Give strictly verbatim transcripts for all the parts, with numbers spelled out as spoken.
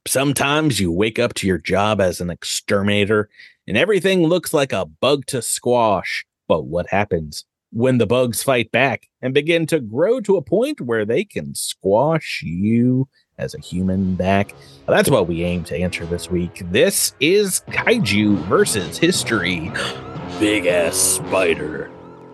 Sometimes you wake up to your job as an exterminator and everything looks like a bug to squash. But what happens when the bugs fight back and begin to grow to a point where they can squash you as a human back? That's what we aim to answer this week. This is Kaiju versus History. Big ass spider.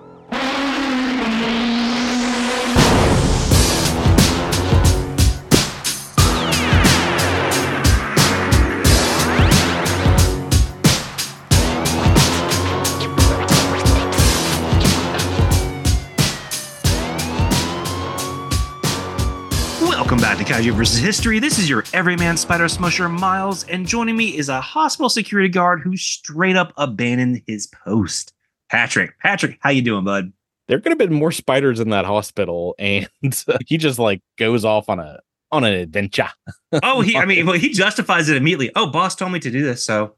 Welcome back to Kaiju versus History. This is your everyman spider smusher, Miles, and joining me is a hospital security guard who straight up abandoned his post, Patrick. Patrick, how you doing, bud? There could have been more spiders in that hospital, and he just like goes off on a on an adventure. Oh, he I mean, well, he justifies it immediately. Oh, boss told me to do this, so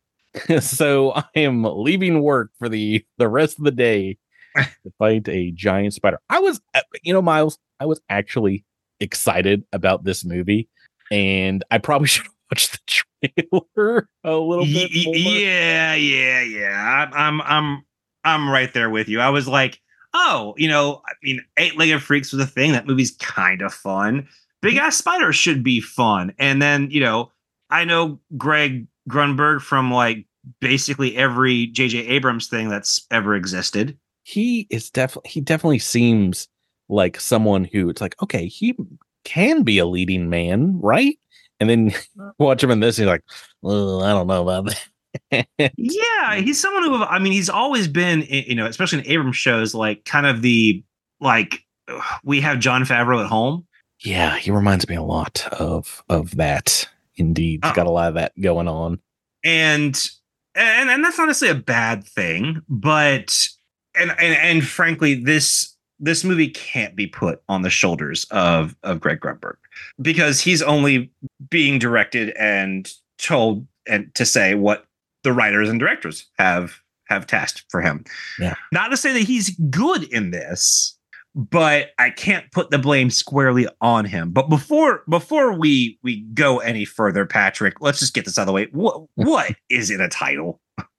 so I am leaving work for the the rest of the day to fight a giant spider. I was, you know, Miles, I was actually excited about this movie, and I probably should have watched the trailer a little bit more. Yeah, yeah, yeah. I'm, I'm, I'm, I'm right there with you. I was like, oh, you know, I mean, Eight-Legged Freaks was a thing. That movie's kind of fun. Big Ass Spider should be fun. And then, you know, I know Greg Grunberg from like basically every J J Abrams thing that's ever existed. He is definitely, he definitely seems like someone who it's like, okay, he can be a leading man, right? And then watch him in this, and you're like, oh, I don't know about that. Yeah, he's someone who, I mean, he's always been, you know, especially in Abrams shows, like kind of the, like, we have Jon Favreau at home. Yeah, he reminds me a lot of of that. Indeed, he's Oh. got a lot of that going on. And, and, and that's not necessarily a bad thing, but, and, and, and frankly, this, this movie can't be put on the shoulders of, of Greg Grunberg because he's only being directed and told and to say what the writers and directors have have tasked for him. Yeah. Not to say that he's good in this, but I can't put the blame squarely on him. But before before we we go any further, Patrick, let's just get this out of the way. What what is in a title?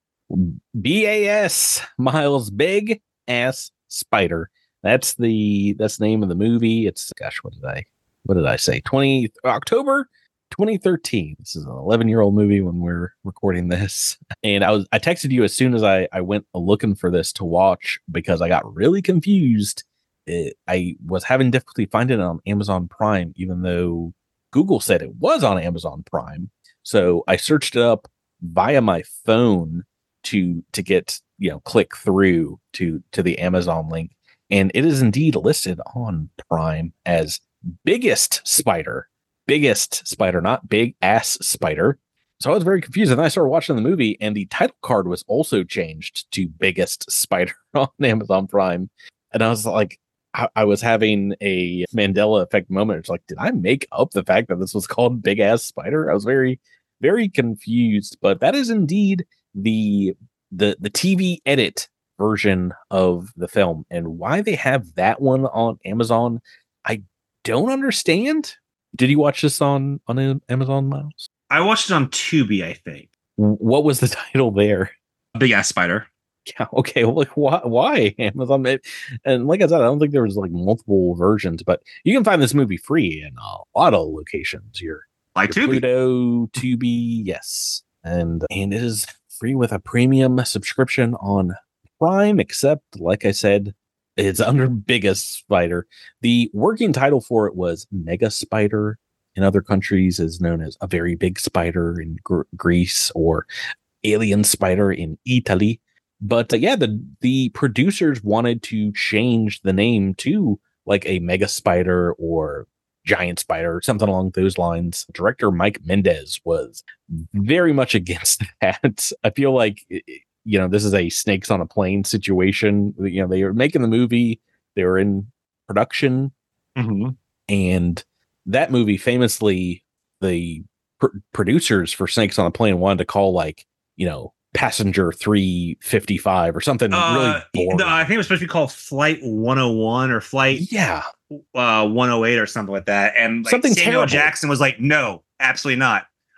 B A S, Miles, Big Ass Spider. That's the that's the name of the movie. It's gosh, what did I what did I say? twenty October twenty thirteen. This is an eleven year old movie when we're recording this. And I was I texted you as soon as I I went looking for this to watch because I got really confused. It, I was having difficulty finding it on Amazon Prime, even though Google said it was on Amazon Prime. So I searched it up via my phone to to get, you know, click through to to the Amazon link. And it is indeed listed on Prime as Biggest Spider. Biggest Spider, not Big Ass Spider. So I was very confused. And then I started watching the movie, and the title card was also changed to Biggest Spider on Amazon Prime. And I was like, I, I was having a Mandela effect moment. It's like, did I make up the fact that this was called Big Ass Spider? I was very, very confused. But that is indeed the the the T V edit version of the film, and why they have that one on Amazon, I don't understand. Did you watch this on on Amazon, Miles? I watched it on Tubi, I think. What was the title there? Big Ass Spider. Yeah, okay. Well, like, why, why Amazon? And like I said, I don't think there was like multiple versions, but you can find this movie free in a lot of locations. Your Like your Tubi. Pluto, Tubi, yes, and and it is free with a premium subscription on Prime, except, like I said, it's under Biggest Spider. The working title for it was Mega Spider. In other countries is known as A Very Big Spider in Gr- Greece, or Alien Spider in Italy. But uh, yeah, the the producers wanted to change the name to like a Mega Spider or Giant Spider, something along those lines. Director Mike Mendez was very much against that. I feel like it, you know, this is a snakes on a plane situation. You know, they were making the movie, they were in production, Mm-hmm. and that movie famously, the pr- producers for Snakes on a Plane wanted to call like, you know, Passenger three fifty-five or something Uh, really boring. no, I think it was supposed to be called Flight one oh one or Flight yeah, uh, one oh eight or something like that. And like, Something Samuel terrible. Jackson was like, no, absolutely not.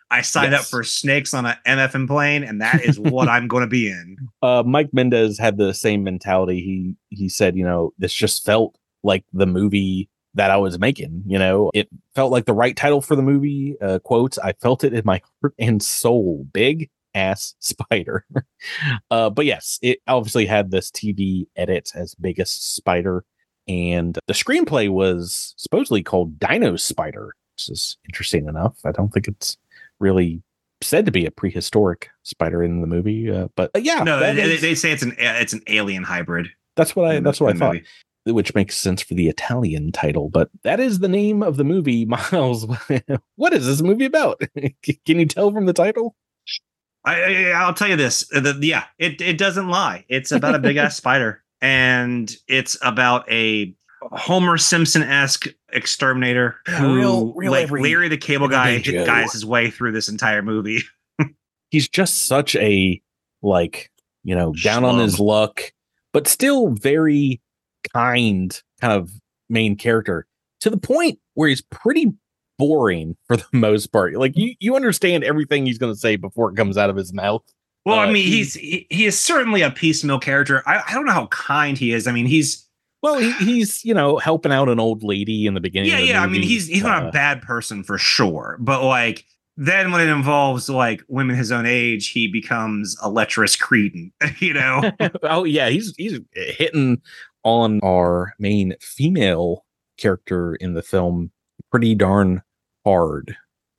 I signed Yes. up for snakes on a M F M plane, and that is what I'm going to be in. Uh, Mike Mendez had the same mentality. He he said, you know, this just felt like the movie that I was making. You know, it felt like the right title for the movie. Uh, quotes, I felt it in my heart and soul. Big ass spider. uh, but yes, it obviously had this T V edit as Biggest Spider. And the screenplay was supposedly called Dino Spider, which is interesting enough. I don't think it's really said to be a prehistoric spider in the movie, uh, but uh, yeah, No, they, is, they say it's an it's an alien hybrid. That's what I that's what I thought, movie. Which makes sense for the Italian title. But that is the name of the movie. Miles, what is this movie about? Can you tell from the title? I, I I'll tell you this. The, yeah, it it doesn't lie. It's about a big ass spider, and it's about a Homer Simpson-esque exterminator Yeah, who, real- real like every- Larry the Cable Guy, everyday Joe. guys his way through this entire movie. He's just such a, like, you know, down on Schlub. his luck, but still very kind kind of main character, to the point where he's pretty boring for the most part. Like, you, you understand everything he's going to say before it comes out of his mouth. Well, Uh, I mean, he- he's he, he is certainly a piecemeal character. I, I don't know how kind he is. I mean, he's Well, he, he's, you know, helping out an old lady in the beginning. yeah, of the yeah. I movie. mean, he's he's not Uh, a bad person for sure. But like then when it involves like women his own age, he becomes a lecherous cretin. You know? oh yeah, he's he's hitting on our main female character in the film pretty darn hard.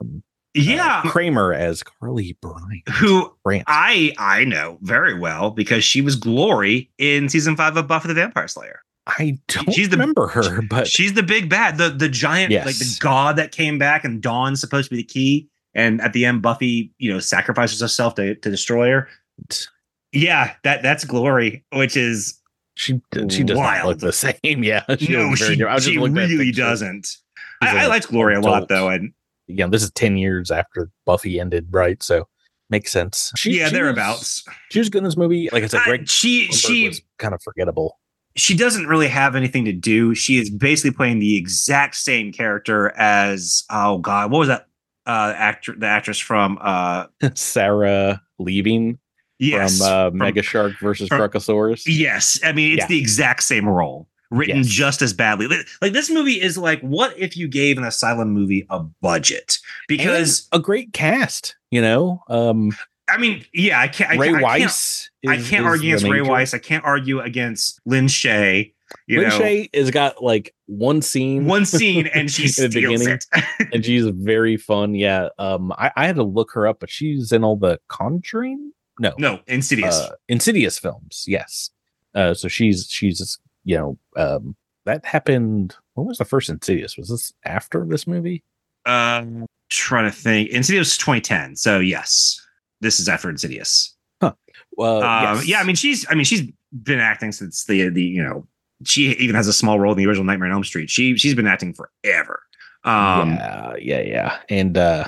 Yeah. Uh, Kramer as Carly Bryant. Who Bryant. I I know very well because she was Glory in season five of Buffy the Vampire Slayer. I don't she's the- remember her, but She's the big bad, the the giant, Yes. like the god that came back, and Dawn's supposed to be the key. And at the end, Buffy, you know, sacrifices herself to, to destroy her. Yeah, that that's Glory, which is she she does not Wild. look the same. Yeah, she no, looks very she, different. I was just she looking at really pictures. doesn't. She's I, I an liked Glory a lot adult. though, and Yeah, this is ten years after Buffy ended, right? So makes sense. She, yeah, she thereabouts. Was, she was good in this movie. Like I said, Uh, Greg she Grunberg she was kind of forgettable. she doesn't really have anything to do. She is basically playing the exact same character as oh god, what was that uh actor the actress from uh Sarah Leaving yes from uh, from- Mega Shark versus from- Truckosaurus. yes. I mean, it's Yeah. the exact same role written Yes. just as badly. Li- Like this movie is like, what if you gave an Asylum movie a budget? Because And a great cast, you know. Um, I mean, yeah, I can't. I, Ray can't- I can't, Weiss. I is- can't is argue the against Ray major. Weiss. I can't argue against Lynn Shay. You Lin know, Shaye has got like one scene, one scene and she In the steals beginning. it. and she's very fun. Yeah. Um, I, I had to look her up, but she's in all the Conjuring. No, No, Insidious. uh, Insidious films. Yes. Uh, so she's she's you know um that happened. When was the first Insidious? Was this after this movie? Um, trying to think. Insidious twenty ten. So yes, this is after Insidious. Well, Um, yes. yeah, I mean she's I mean she's been acting since the the you know she even has a small role in the original Nightmare on Elm Street. She she's been acting forever. Um, yeah, yeah, yeah, and uh,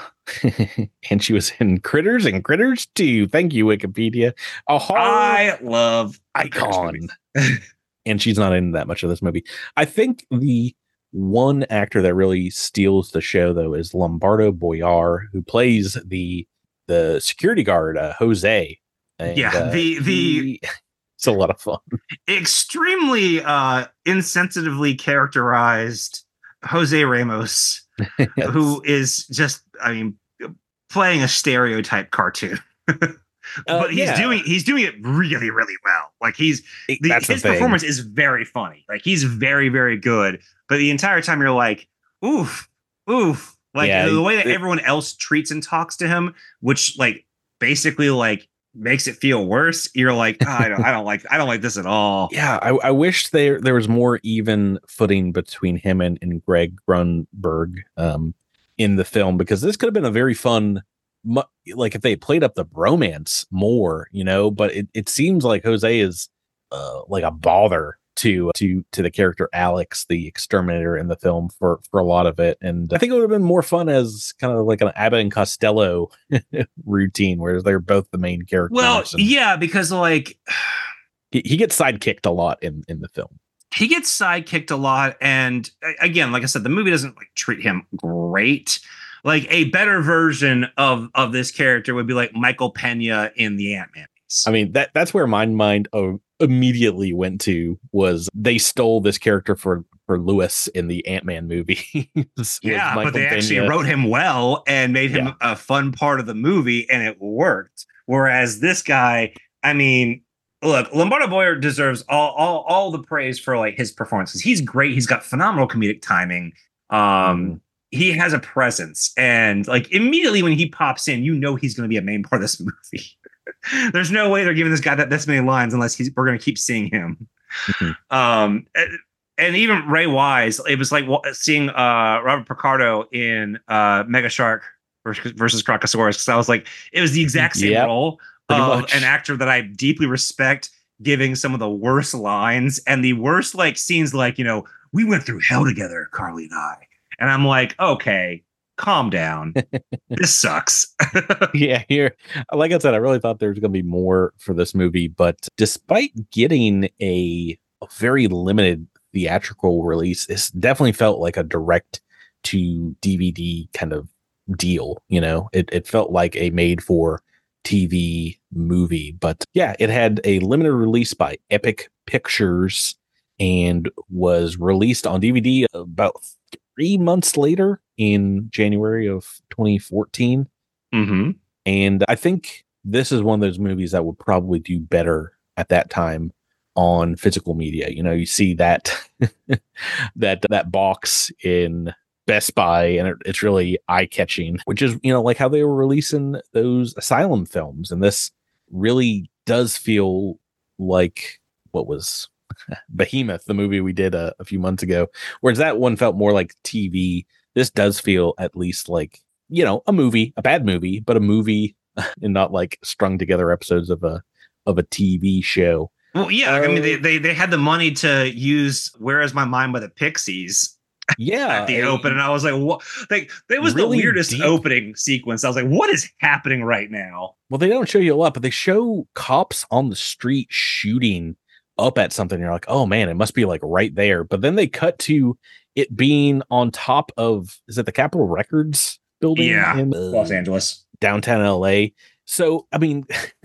and she was in Critters and Critters two. Thank you, Wikipedia. A horror I love icon, and she's not in that much of this movie. I think the one actor that really steals the show though is Lombardo Boyar, who plays the the security guard uh, Jose. And, Yeah, uh, the- the- he- it's a lot of fun. extremely uh insensitively characterized Jose Ramos, who is just I mean playing a stereotype cartoon. Uh, But he's yeah. doing he's doing it really, really well. Like he's the, That's the his thing. performance is very funny. Like he's very, very good. But the entire time you're like, oof, oof. Like Yeah, the way that it- everyone else treats and talks to him, which like basically like makes it feel worse. You're like, oh, I don't, I don't like, I don't like this at all. Yeah, I, I wish there there was more even footing between him and, and Greg Grunberg um, in the film, because this could have been a very fun, mu- like if they played up the bromance more, you know. But it, it seems like Jose is uh, like a bother to to to the character Alex, the exterminator in the film for for a lot of it, and I think it would have been more fun as kind of like an Abbott and Costello routine, where they're both the main characters. Well, and yeah, because like he, he gets sidekicked a lot in in the film. he gets sidekicked a lot, and a- again, like I said, the movie doesn't like treat him great. like a better version of of this character would be like Michael Pena in the Ant-Man movies. I mean, that that's where my mind uh, immediately went to, was they stole this character for for Lewis in the Ant-Man movie. Yeah, but they actually wrote him well and made him yeah. a fun part of the movie, and it worked. Whereas this guy, I mean, look, Lombardo Boyer deserves all all all the praise for like his performances. He's great. He's got phenomenal comedic timing. Um, mm. He has a presence, and like immediately when he pops in, you know he's going to be a main part of this movie. There's no way they're giving this guy that this many lines unless he's we're going to keep seeing him. Mm-hmm. Um, and, and even Ray Wise, it was like seeing uh, Robert Picardo in uh, Mega Shark versus, versus Crocosaurus. Because I was like, it was the exact same yep, role of much. An actor that I deeply respect, giving some of the worst lines and the worst like scenes. Like, you know, we went through hell together, Carly and I. And I'm like, okay, calm down. This sucks. Yeah, here, like I said, I really thought there was going to be more for this movie, but despite getting a, a very limited theatrical release, this definitely felt like a direct to D V D kind of deal. You know, it, it felt like a made for T V movie, but yeah, it had a limited release by Epic Pictures and was released on D V D about three months later in January of twenty fourteen. Mm-hmm. And I think this is one of those movies that would probably do better at that time on physical media. You know, you see that that that box in Best Buy, and it, it's really eye-catching, which is, you know, like how they were releasing those Asylum films. And this really does feel like what was Behemoth, the movie we did a, a few months ago, whereas that one felt more like T V. This does feel at least like, you know, a movie, a bad movie, but a movie and not like strung together episodes of a of a T V show. Well, yeah, uh, I mean, they, they they had the money to use "Where Is My Mind" by the Pixies. Yeah, at the open, and I was like, "What?" Like, that was really the weirdest deep opening sequence. I was like, "What is happening right now?" Well, they don't show you a lot, but they show cops on the street shooting up at something. You're like, "Oh man, it must be like right there." But then they cut to it being on top of, is it the Capitol Records building? Yeah, in uh, Los Angeles, downtown L A. So, I mean.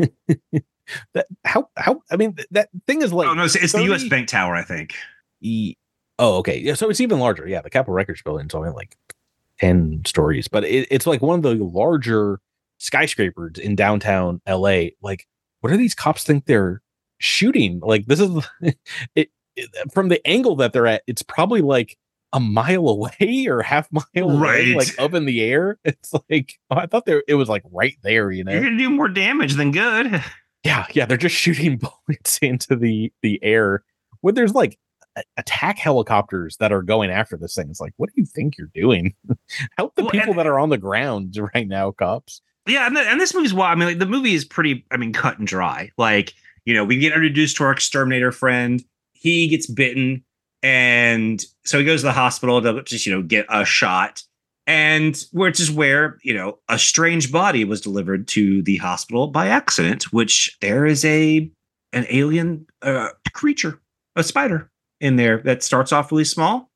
That how how I mean that thing is like, oh no, it's, it's thirty, the U S Bank Tower, I think. E, oh, okay, yeah, so it's even larger. Yeah, the Capitol Records building is only like ten stories, but it, it's like one of the larger skyscrapers in downtown L A. Like, what do these cops think they're shooting? Like, this is it, it from the angle that they're at. It's probably like a mile away or half mile right. away, like up in the air. It's like, oh, I thought there it was like right there. You know, you're gonna do more damage than good. Yeah, yeah, they're just shooting bullets into the the air when there's like a- attack helicopters that are going after this thing. It's like, what do you think you're doing? Help the well, people and, that are on the ground right now, cops. Yeah, and, the, and this movie's wild. I mean, like, the movie is pretty, I mean, cut and dry. Like, you know, we get introduced to our exterminator friend. He gets bitten, and so he goes to the hospital to just, you know, get a shot. And which is where, you know, a strange body was delivered to the hospital by accident, which there is a an alien uh, creature, a spider in there that starts off really small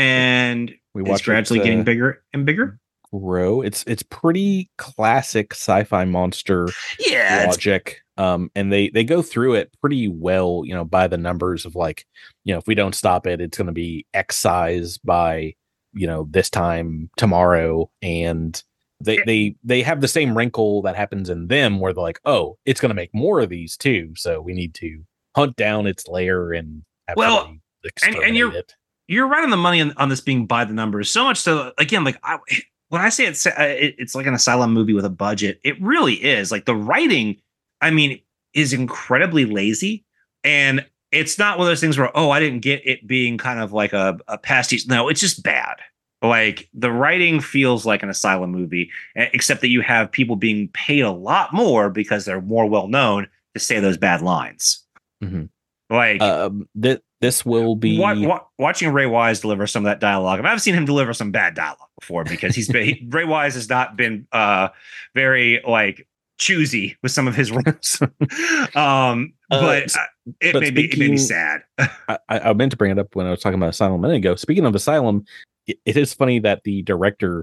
and we watch is gradually it, uh, getting bigger and bigger. Grow. It's it's pretty classic sci-fi monster yeah, logic. Um, and they they go through it pretty well, you know, by the numbers of like, you know, if we don't stop it, it's going to be X size by, you know, this time tomorrow. And they they they have the same wrinkle that happens in them where they're like, oh, it's going to make more of these too, so we need to hunt down its lair and well and, and you're it. You're right on the money on, on this being by the numbers, so much so again, like I when I say it's it's like an asylum movie with a budget, it really is. Like the writing, I mean, is incredibly lazy, and it's not one of those things where, oh, I didn't get it being kind of like a, a pastiche. No, it's just bad. Like the writing feels like an asylum movie, except that you have people being paid a lot more because they're more well known to say those bad lines. Mm-hmm. Like um, th- this will be wa- wa- watching Ray Wise deliver some of that dialogue. I mean, I've seen him deliver some bad dialogue before because he's been he, Ray Wise has not been uh, very like choosy with some of his roles. um, but uh, it, but made speaking, me, it made me sad. I, I meant to bring it up when I was talking about Asylum a minute ago. Speaking of Asylum, it, it is funny that the director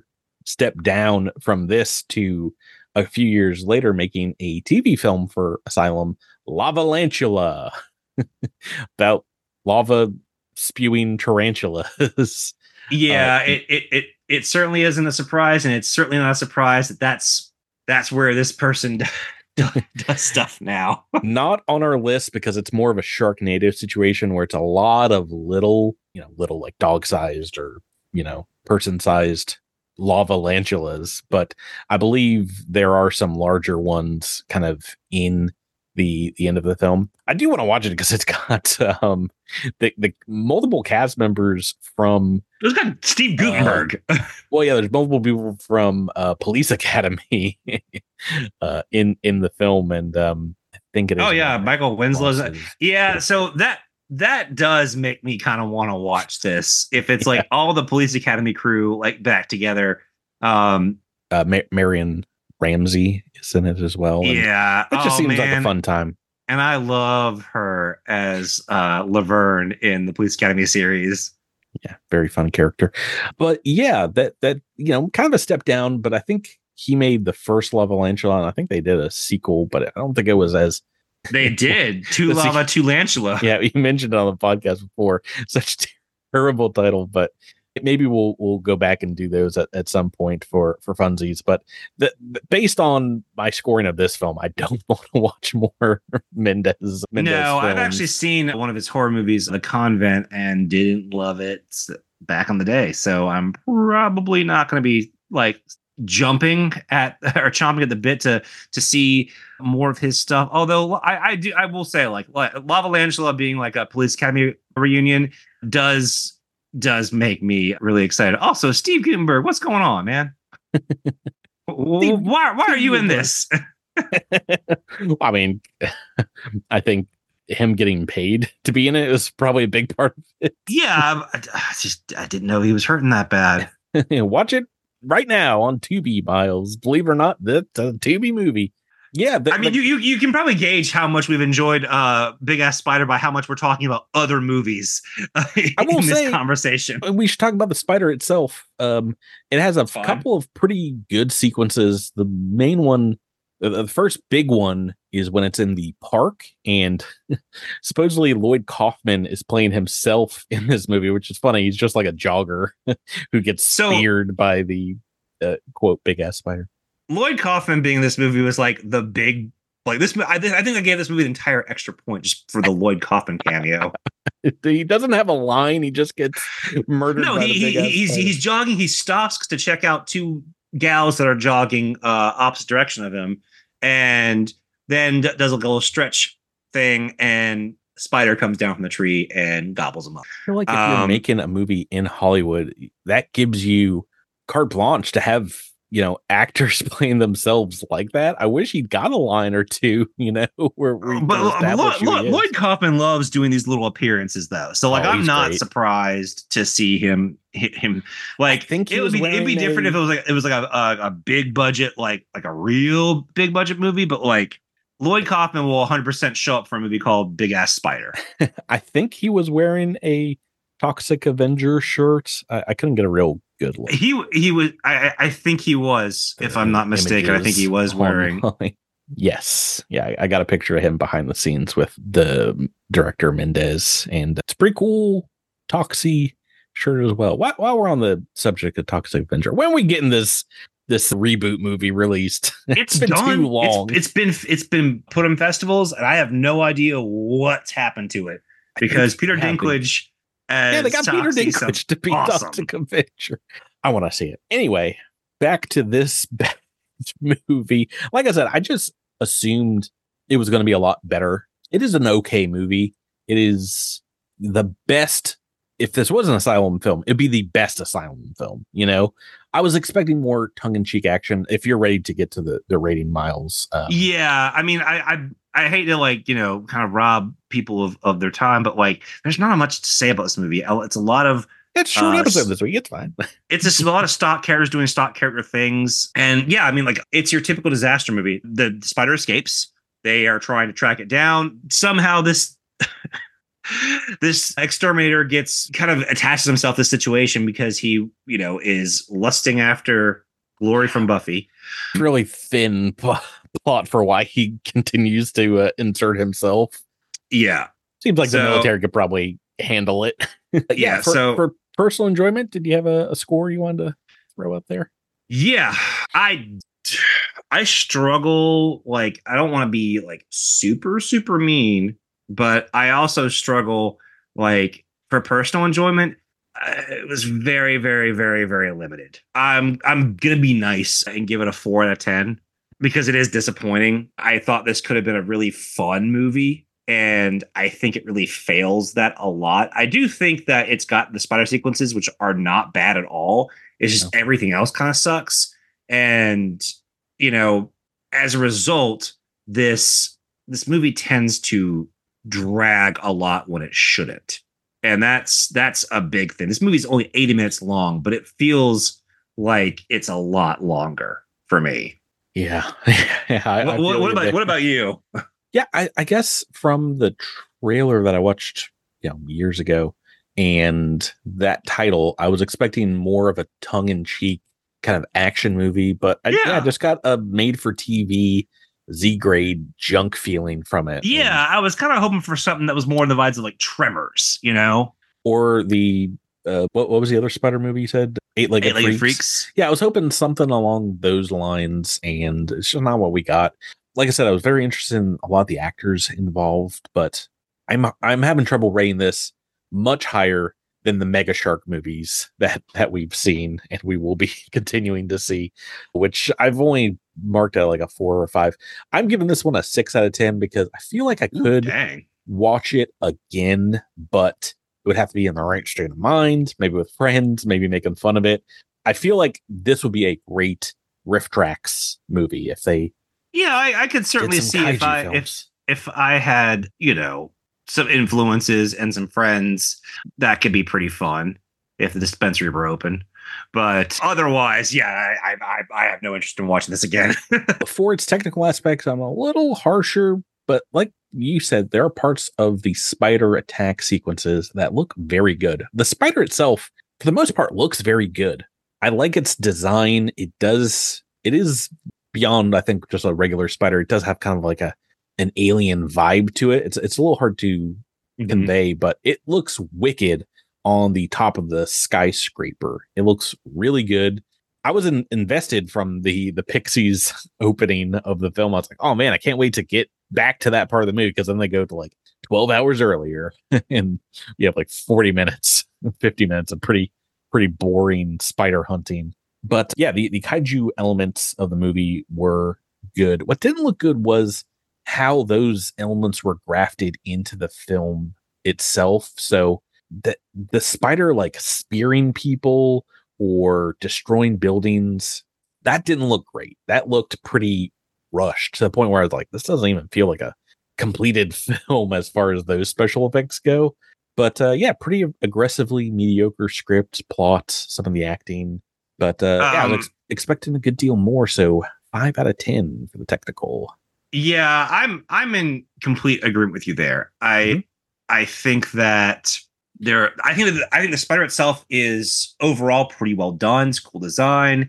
step down from this to a few years later making a T V film for Asylum, Lavalantula, about lava spewing tarantulas. Yeah, uh, it, it it it certainly isn't a surprise, and it's certainly not a surprise that that's that's where this person does stuff now. Not on our list because it's more of a Sharknado situation where it's a lot of little, you know, little like dog sized or, you know, person sized lavalantulas. But I believe there are some larger ones kind of in the the end of the film. I do want to watch it because it's got um the, the multiple cast members from It's got Steve Guttenberg. Uh, well, yeah, there's multiple people from uh, Police Academy uh, in in the film, and um, I think it is. Oh yeah, Michael Winslow's. Yeah, yeah, so that that does make me kind of want to watch this. If it's like yeah. all the Police Academy crew like back together. Um, uh, Ma- Marion Ramsey is in it as well. Yeah, it just oh, seems man. like a fun time. And I love her as uh, Laverne in the Police Academy series. Yeah, very fun character. But yeah, that that you know, kind of a step down. But I think he made the first Lavalantula, and I think they did a sequel, but I don't think it was as. They did Two Lava, Two Lantula. Yeah, you mentioned it on the podcast before. Such a terrible title, but maybe we'll we'll go back and do those at, at some point for for funsies. But the, based on my scoring of this film, I don't want to watch more Mendes. Mendes no, films. I've actually seen one of his horror movies, The Convent, and didn't love it back in the day. So I'm probably not going to be like jumping at or chomping at the bit to to see more of his stuff. Although I, I do, I will say like, like Lavalantula being like a Police Academy reunion does. does make me really excited. Also, Steve Guttenberg, what's going on, man? Steve, why why are you in this? I mean, I think him getting paid to be in it is probably a big part of it. Yeah, I, I just I didn't know he was hurting that bad. Watch it right now on Tubi, Miles. Believe it or not, that's a Tubi movie. Yeah, the, I mean, the, you, you you can probably gauge how much we've enjoyed uh, Big Ass Spider by how much we're talking about other movies uh, I will in say, this conversation. We should talk about the spider itself. Um, it has a Fine. couple of pretty good sequences. The main one, the, the first big one, is when it's in the park, and supposedly Lloyd Kaufman is playing himself in this movie, which is funny. He's just like a jogger who gets So- speared by the uh, quote Big Ass Spider. Lloyd Kaufman being in this movie was like the big, like this. I, th- I think I gave this movie an entire extra point just for the Lloyd Kaufman cameo. He doesn't have a line. He just gets murdered. No, by he, the he big he's spider. he's jogging. He stops to check out two gals that are jogging uh, opposite direction of him, and then d- does like a little stretch thing, and spider comes down from the tree and gobbles him up. I feel like if Um, you're making a movie in Hollywood, that gives you carte blanche to have, you know, actors playing themselves like that. I wish he'd got a line or two, you know, where we But uh, Lloyd, Lloyd, Lloyd Kaufman loves doing these little appearances, though. So, like, Oh, I'm he's not great. surprised to see him him like. I think he it would was be it'd be wearing different a- if it was like it was like a, a a big budget, like like a real big budget movie. But like Lloyd Kaufman will one hundred percent show up for a movie called Big Ass Spider. I think he was wearing a Toxic Avenger shirt. I, I couldn't get a real good look. He he was. I I think he was, if I'm not mistaken. I think he was wearing. Online. Yes. Yeah, I, I got a picture of him behind the scenes with the director Mendez, and it's pretty cool Toxie shirt as well. While, while we're on the subject of Toxic Avenger, when are we getting this this reboot movie released? It's been done. too long. It's, it's been it's been put on festivals, and I have no idea what's happened to it because Peter happened. Dinklage. As Yeah, they got Peter Toxie Dinklage sounds to be awesome. Toxic Avenger. I want to see it. Anyway, back to this bad movie. Like I said, I just assumed it was going to be a lot better. It is an okay movie. It is the best. If this was an Asylum film, it'd be the best Asylum film. You know, I was expecting more tongue-in-cheek action. If you're ready to get to the the rating, Miles. Um, Yeah, I mean, I, I I hate to like you know kind of rob people of, of their time, but like, there's not much to say about this movie. It's a lot of it's a short uh, episode this week. It's fine. it's just a lot of stock characters doing stock character things, and yeah, I mean, like it's your typical disaster movie. The, the spider escapes. They are trying to track it down. Somehow this. This exterminator gets kind of attaches himself to the situation because he, you know, is lusting after Glory from Buffy. Really thin pl- plot for why he continues to uh, insert himself. Yeah. Seems like So- the military could probably handle it. yeah, Yeah, for, so- for personal enjoyment, did you have a, a score you wanted to throw up there? Yeah, I I struggle. Like, I don't want to be like super super mean, but I also struggle like for personal enjoyment. Uh, it was very very very very limited. I'm I'm gonna be nice and give it a four out of ten because it is disappointing. I thought this could have been a really fun movie, and I think it really fails that a lot. I do think that it's got the spider sequences, which are not bad at all. It's just No. everything else kind of sucks. And, you know, as a result, this this movie tends to drag a lot when it shouldn't. And that's that's a big thing. This movie's only eighty minutes long, but it feels like it's a lot longer for me. Yeah. yeah I, What, I what, feel what you about there. what about you? Yeah, I, I guess from the trailer that I watched, you know, years ago, and that title, I was expecting more of a tongue-in-cheek kind of action movie, but I, yeah. Yeah. I just got a made-for-T V Z-grade junk feeling from it. Yeah, And- I was kind of hoping for something that was more in the vibes of like Tremors, you know, or the uh, what what was the other Spider movie you said? Eight-Legged, Eight-Legged Freaks. Freaks. Yeah, I was hoping something along those lines, and it's just not what we got. Like I said, I was very interested in a lot of the actors involved, but I'm I'm having trouble rating this much higher than the Mega Shark movies that that we've seen and we will be continuing to see, which I've only marked at like a four or five. I'm giving this one a six out of ten because I feel like I could Ooh, dang. watch it again, but it would have to be in the right state of mind, maybe with friends, maybe making fun of it. I feel like this would be a great Riff Tracks movie if they Yeah, I, I could certainly did some see if kaiju I if films. if I had, you know, some influences and some friends, that could be pretty fun if the dispensary were open. But otherwise, yeah, I I I have no interest in watching this again. For its technical aspects, I'm a little harsher, but like you said, there are parts of the spider attack sequences that look very good. The spider itself, for the most part, looks very good. I like its design. It does, it is beyond, I think, just a regular spider. It does have kind of like a an alien vibe to it. It's it's a little hard to Mhm. convey, but it looks wicked on the top of the skyscraper. It looks really good. I was in, invested from the the Pixies opening of the film. I was like, oh man, I can't wait to get back to that part of the movie because then they go to like twelve hours earlier and you have like forty minutes, fifty minutes of pretty pretty boring spider hunting. But yeah, the, the kaiju elements of the movie were good. What didn't look good was how those elements were grafted into the film itself. So the the spider like spearing people or destroying buildings, that didn't look great. That looked pretty rushed to the point where I was like, this doesn't even feel like a completed film as far as those special effects go. But uh, yeah, pretty aggressively mediocre script, plot, some of the acting. But uh, yeah, I was Um, ex- expecting a good deal more. So five out of ten for the technical. Yeah, I'm I'm in complete agreement with you there. I Mhm. I think that there I think that I think the spider itself is overall pretty well done. It's cool design.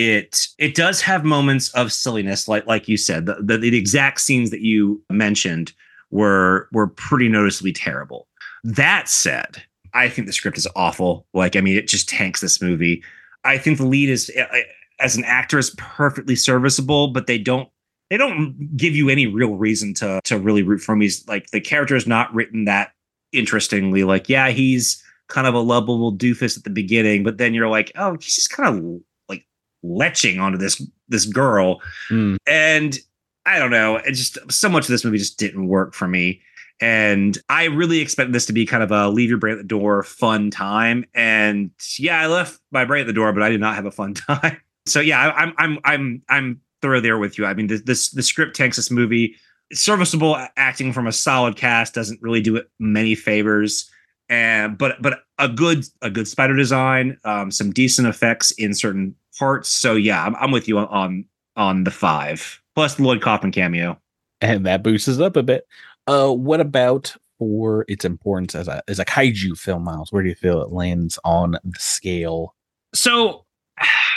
It it does have moments of silliness, like like you said. The, the the exact scenes that you mentioned were were pretty noticeably terrible. That said, I think the script is awful. Like, I mean, it just tanks this movie. I think the lead is uh, as an actor is perfectly serviceable, but they don't they don't give you any real reason to to really root for him. He's like the character is not written that interestingly. Like, yeah, he's kind of a lovable doofus at the beginning, but then you're like, oh, he's just kind of like leching onto this this girl, Mm. and I don't know. It just so much of this movie just didn't work for me. And I really expected this to be kind of a leave your brain at the door fun time. And yeah, I left my brain at the door, but I did not have a fun time. So yeah, I, I'm I'm I'm I'm thorough there with you. I mean, this, this the script tanks this movie. Serviceable acting from a solid cast doesn't really do it many favors. And but but a good a good spider design, um, some decent effects in certain parts. So yeah, I'm, I'm with you on, on on the five plus the Lloyd Kaufman cameo. And that boosts us up a bit. Uh, what about for its importance as a as a kaiju film, Miles? Where do you feel it lands on the scale? So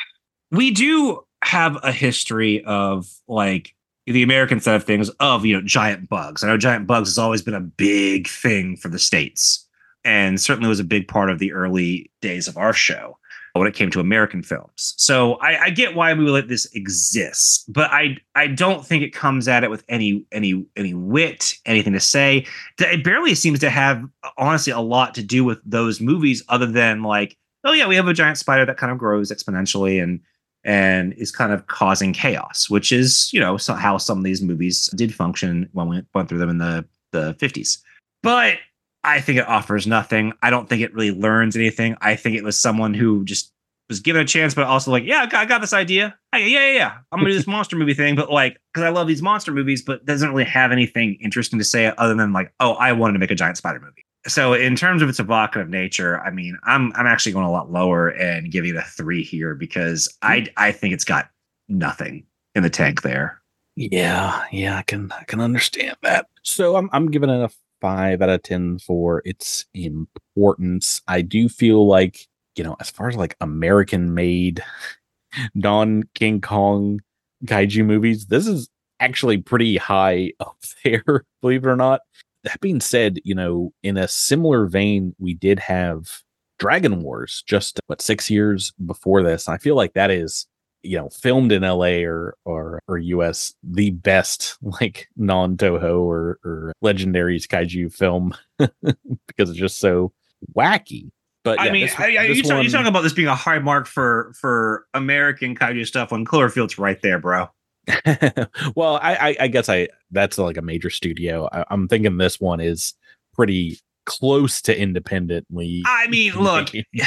we do have a history of like the American side of things of, you know, giant bugs. I know giant bugs has always been a big thing for the States, and certainly was a big part of the early days of our show when it came to American films. So I, I get why a movie like this exists, but I I don't think it comes at it with any any any wit, anything to say. It barely seems to have, honestly, a lot to do with those movies, other than like, oh yeah, we have a giant spider that kind of grows exponentially and and is kind of causing chaos, which is, you know, so how some of these movies did function when we went through them in the the fifties. But I think it offers nothing. I don't think it really learns anything. I think it was someone who just was given a chance, but also like, yeah, I got, I got this idea. Hey, yeah, yeah, yeah. I'm gonna do this monster movie thing, but like, because I love these monster movies, but doesn't really have anything interesting to say other than like, oh, I wanted to make a giant spider movie. So in terms of its evocative nature, I mean, I'm I'm actually going a lot lower and giving it a three here because I I think it's got nothing in the tank there. Yeah, yeah, I can I can understand that. So I'm I'm giving it a five out of ten for its importance. I do feel like, you know, as far as like American made non King Kong kaiju movies, this is actually pretty high up there, believe it or not. That being said, you know, in a similar vein, we did have Dragon Wars just what six years before this. And I feel like that is, you know, filmed in L A or or or U S, the best like non-Toho or or Legendary kaiju film because it's just so wacky. But I yeah, mean, this, I, I, this you, talk, one, you talk about this being a high mark for for American kaiju stuff when Cloverfield's right there, bro. well, I, I I guess I that's like a major studio. I, I'm thinking this one is pretty close to independently. I mean, look,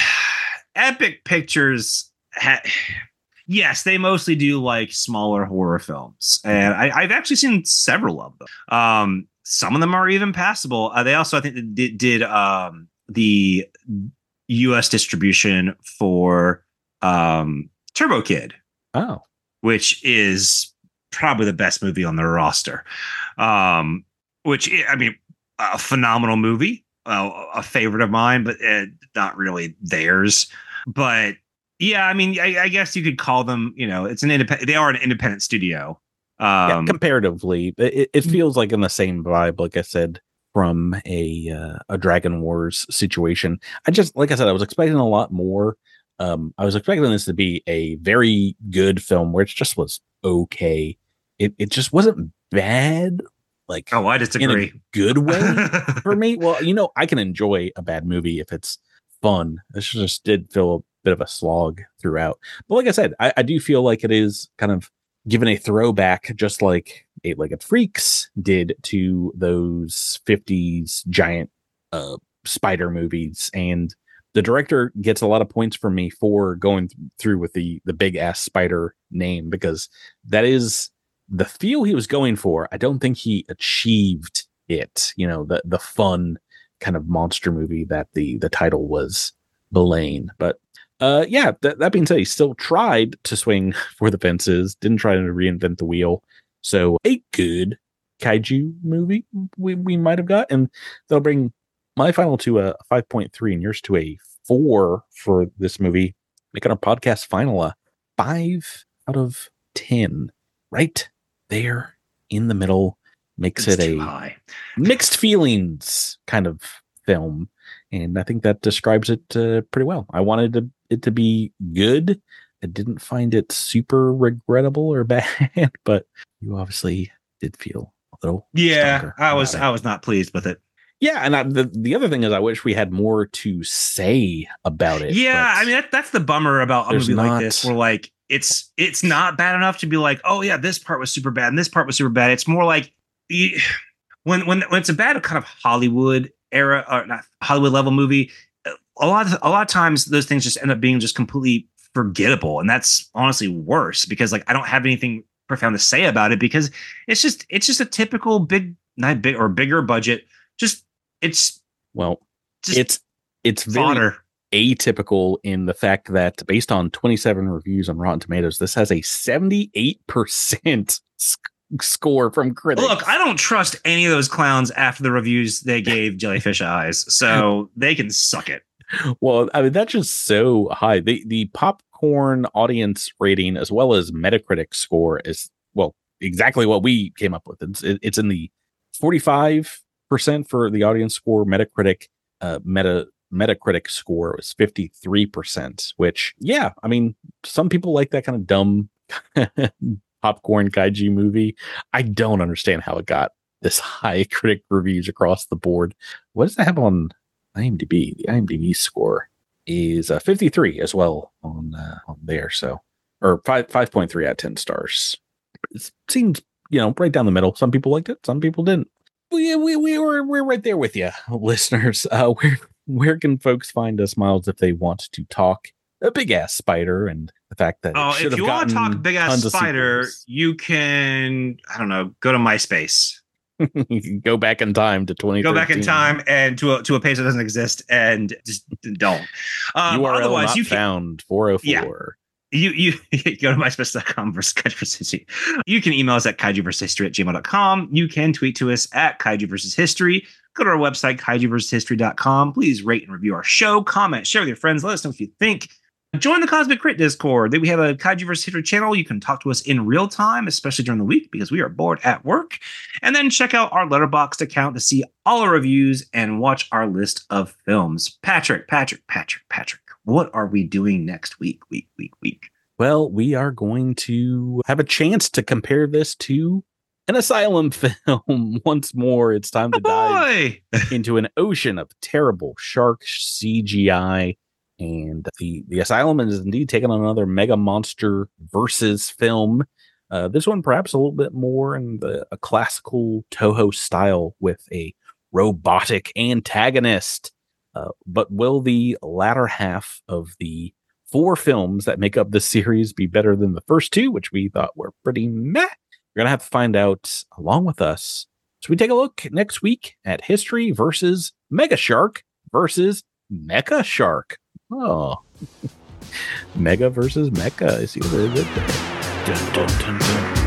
Epic Pictures. Ha- yes, they mostly do like smaller horror films, and I, I've actually seen several of them. Um, some of them are even passable. Uh, they also, I think, did, did um, the U S distribution for um, Turbo Kid. Oh, which is probably the best movie on their roster. Um, which, I mean, a phenomenal movie, uh, a favorite of mine, but uh, not really theirs. But yeah, I mean, I, I guess you could call them, you know, it's an independent, they are an independent studio. Um, yeah, comparatively, it, it feels like in the same vibe, like I said, from a uh, a Dragon Wars situation. I just, like I said, I was expecting a lot more. Um, I was expecting this to be a very good film, where it just was okay. It it just wasn't bad. Like, oh, I disagree. In a good way for me. Well, you know, I can enjoy a bad movie if it's fun. This just did feel a bit of a slog throughout. But like I said, I, I do feel like it is kind of given a throwback, just like Eight-Legged Freaks did to those fifties giant uh, spider movies. And the director gets a lot of points from me for going th- through with the the big ass spider name, because that is the feel he was going for. I don't think he achieved it. You know, the the fun kind of monster movie that the the title was belaying. But uh, yeah, th- that being said, he still tried to swing for the fences. Didn't try to reinvent the wheel. So a good kaiju movie we we might have got, and they'll bring my final to a five point three and yours to a four for this movie, making our podcast final a five out of ten. Right there in the middle makes it's it a high. mixed feelings kind of film. And I think that describes it uh, pretty well. I wanted to, it to be good. I didn't find it super regrettable or bad, but you obviously did feel a little Yeah, I was it. I was not pleased with it. Yeah, and I, the the other thing is, I wish we had more to say about it. Yeah, I mean that, that's the bummer about a movie not, like this, where like it's it's not bad enough to be like, oh yeah, this part was super bad and this part was super bad. It's more like you, when when when it's a bad kind of Hollywood era or not Hollywood level movie, a lot of a lot of times those things just end up being just completely forgettable, and that's honestly worse because like I don't have anything profound to say about it because it's just it's just a typical big not big or bigger budget. Just it's well, just it's it's very fodder. Atypical in the fact that based on twenty-seven reviews on Rotten Tomatoes, this has a seventy-eight percent sc- score from critics. Look, I don't trust any of those clowns after the reviews they gave Jellyfish Eyes, so they can suck it. Well, I mean, that's just so high. The the popcorn Popcorn audience rating as well as Metacritic score is, well, exactly what we came up with. It's, it's in the forty-five percent for the audience score. Metacritic uh, meta Metacritic score was fifty-three percent, which, yeah, I mean, some people like that kind of dumb popcorn kaiju movie. I don't understand how it got this high critic reviews across the board. What does that have on IMDb? The IMDb score is uh, fifty-three as well on uh, on there. So, or five five point three out of ten stars. It seems, you know, right down the middle. Some people liked it, some people didn't. We we we were we're right there with you, listeners. Uh, where where can folks find us, Miles, if they want to talk a big ass spider and the fact that oh, if you want to talk big ass spider, you can I don't know go to MySpace. You can go back in time to twenty thirteen. Go back in time and to a to a page that doesn't exist and just don't. Um, U R L otherwise, not you can, found four oh four. Yeah. You you go to myspace dot com versus Kaiju versus History. You can email us at kaiju versus history at gmail dot com. You can tweet to us at Kaiju versus History. Go to our website, kaiju versus history dot com. Please rate and review our show. Comment, share with your friends. Let us know what you think. Join the Cosmic Crit Discord. We have a Kaiju versus History channel. You can talk to us in real time, especially during the week because we are bored at work. And then check out our Letterboxd account to see all our reviews and watch our list of films. Patrick, Patrick, Patrick, Patrick. What are we doing next week, week, week, week? Well, we are going to have a chance to compare this to an Asylum film. Once more, it's time to dive into an ocean of terrible shark C G I. And the, the Asylum is indeed taking on another mega monster versus film. Uh, this one perhaps a little bit more in the, a classical Toho style with a robotic antagonist. Uh, but will the latter half of the four films that make up this series be better than the first two, which we thought were pretty meh? We're going to have to find out along with us. So we take a look next week at History versus Mega Shark versus Mecha Shark. Oh, Mega versus Mecha. I see what they did there. Dun, dun, dun, dun.